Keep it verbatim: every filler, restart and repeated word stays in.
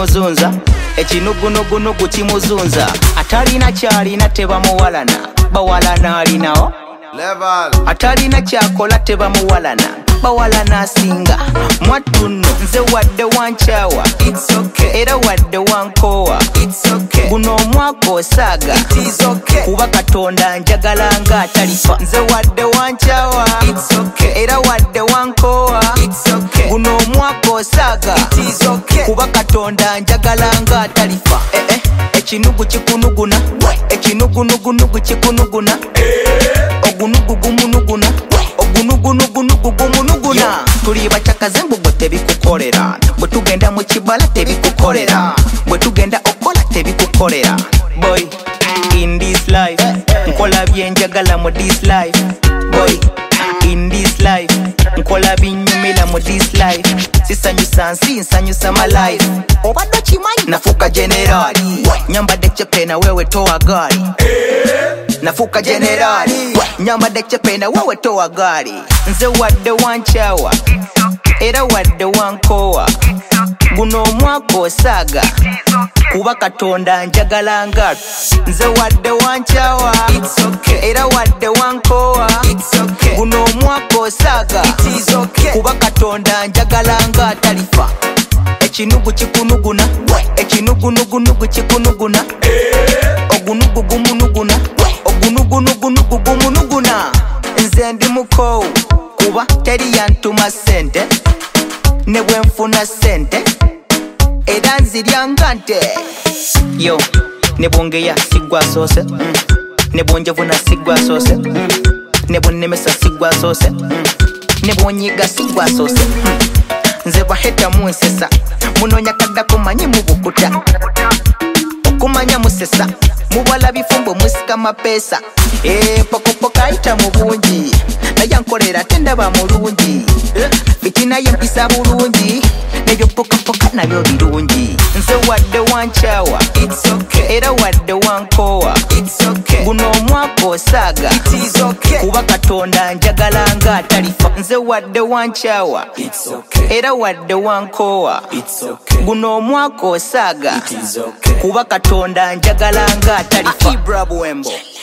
kimuzunza ekinugunugunugu kimuzunza atalina kyalina tebamuwalana bawalana alinawo level atalina kyakola tebamuwalana bawalana asinga mwattuno nze wadde wanchawa it's okay era wadde wankowa it's okay guno omwaka osaaga it is okay kuba katonda njagala nga atalifa nze wadde wanchawa it's okay era wadde wankowa it's okay guno omwaka osaaga it is okay kuba katonda njagala nga atalifa eh eh ekinugu kikunuguna ekinugunugunugu kikunuguna ogunugu gumunuguna ogunugunugunugu gumunuguna tuli bachakaze mbugo tebikukolera bwe tugenda mu kibala tebikukolera bwe tugenda okola tebikukolera boy in this life nkola byenjagala mu this life boy in this life nkola binyumira mu this life sisanyusa nsi nsanyusa my life obadde kimanyi nafuuka generali nyambadde cepena wewe towa gari nafuuka generali nyambadde cepena wewe towa gari nze wadde wanchawa era wadde wankowa guno omwaka osaaga kuba katonda njagala nga nze wadde wanchawa it's okay era wadde wankowa it's okay guno omwaka osaaga it is okay kuba katonda njagala nga atalifa ekinugu kikunuguna ekinugunugunugu kikunuguna ogunugu gumunuguna ogunugunugunugu gumunuguna nze ndi mukowu kuba teri yantuma sente ne bwenfuna sente era nziryanga nte yo ne bwongeya sigwa soose mm. ne bwonjevuna sigwa soose mm. ne bwonnemesa sigwa soose mm. ne bwonyiga sigwa soose mm. nze baheta munsesa munonya kaddako manyi mubukuta okumanya musesa mubala bifumbo musika mapeesa e pokopoka ayita mu bungi naye nkolera tendaba mulungi fitina yempisa bulungi nebyo pokapoka nabyo birungi nze wadde wanchawa it's okay era wadde wankowa it's okay guno omwaka osaaga it is okay kuba katonda njagala nga atalifa nze wadde wanchawa it's okay era wadde wankowa it's okay guno omwaka osaaga it is okay kuba katonda njagala nga atalifa Ibra Buwembo.